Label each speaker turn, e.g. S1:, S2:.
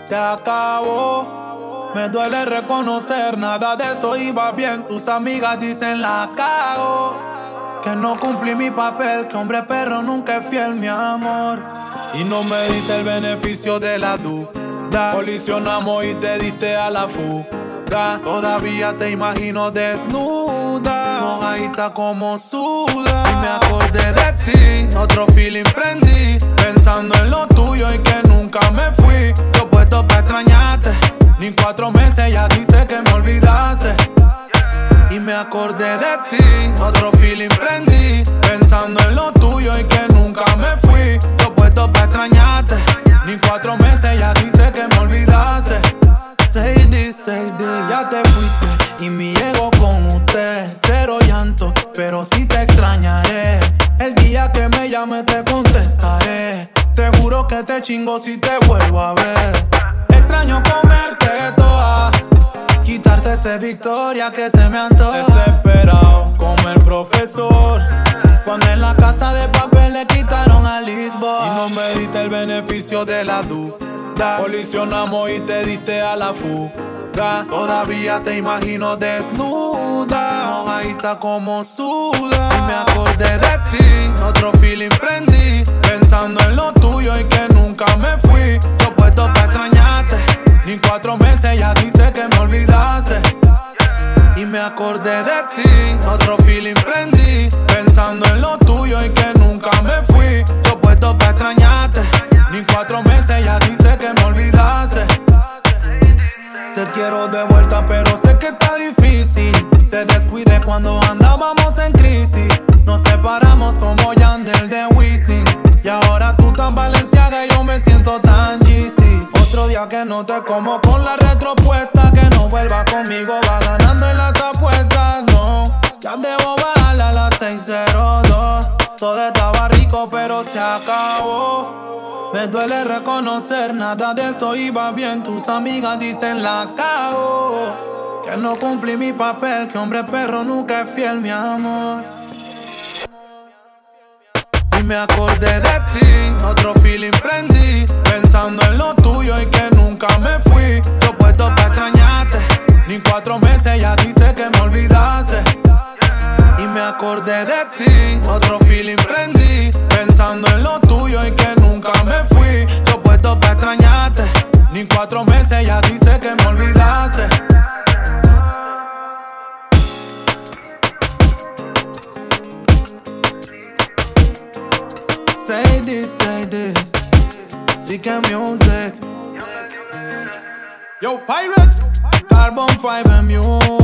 S1: se acabó. Me duele reconocer, nada de esto iba bien. Tus amigas dicen la cago, que no cumplí mi papel, que hombre perro nunca es fiel, mi amor. Y no me diste el beneficio de la duda. Colisionamos y te diste a la fuga. Todavía te imagino desnuda, mojadita como suda. Y me acordé de ti, otro feeling prendí, pensando en lo tuyo y que nunca me fui. Yo puesto pa' extrañarte, ni 4 meses ya dice que me olvidaste. Y me acordé de ti, otro feeling prendí, pensando en lo tuyo y que nunca me fui. Yo puesto pa' extrañarte, ni 4 meses ya dice que me olvidaste. Say this, ya te fuiste y mi ego con usted. Cero llanto, pero sí te extrañaré. El día que me llame te contestaré. Te juro que te chingo si te vuelvo a ver. Extraño comerte toda, quitarte esa victoria que se me antoja. Desesperado como el profesor, cuando en la casa de papel le quitaron a Lisboa. Y no me diste el beneficio de la duda. Colisionamos y te diste a la fuga. Todavía te imagino desnuda, mojadita como suda. Y me acordé de ti, otro feeling prendí, pensando en lo tuyo y que nunca me fui. Yo puesto pa' extrañarte, ni 4 meses ya dice que me olvidaste. Y me acordé de ti, otro feeling prendí, pensando en lo tuyo y que nunca me fui. Yo puesto pa' extrañarte, ni 4 meses ya dice que me olvidaste. Te quiero de vuelta pero sé que está difícil. Te descuidé cuando andábamos en crisis. Nos separamos como Yandel de Wisin. Y ahora tú tan Balenciaga y yo me siento tan Yeezy. Otro día que no te como con la retropuesta. Que no vuelva conmigo, va ganando en las apuestas. No, ya debo bajarla a las 6:02. Todo estaba rico pero se acabó. Me duele reconocer, nada de esto iba bien. Tus amigas dicen la cago, que no cumplí mi papel, que hombre perro nunca es fiel, mi amor. Y me acordé de ti, otro feeling prendí, pensando en lo tuyo y que nunca me fui. Yo puesto pa' extrañarte, ni 4 meses ya dice que me olvidaste. Y me acordé de ti, otro feeling prendí, pensando en lo tuyo y que nunca me fui. Yo puesto pa' extrañarte, ni 4 meses ya dice que me olvidaste. Say this, Rican Music. Yo, Pirates, Carbon Fiber Music.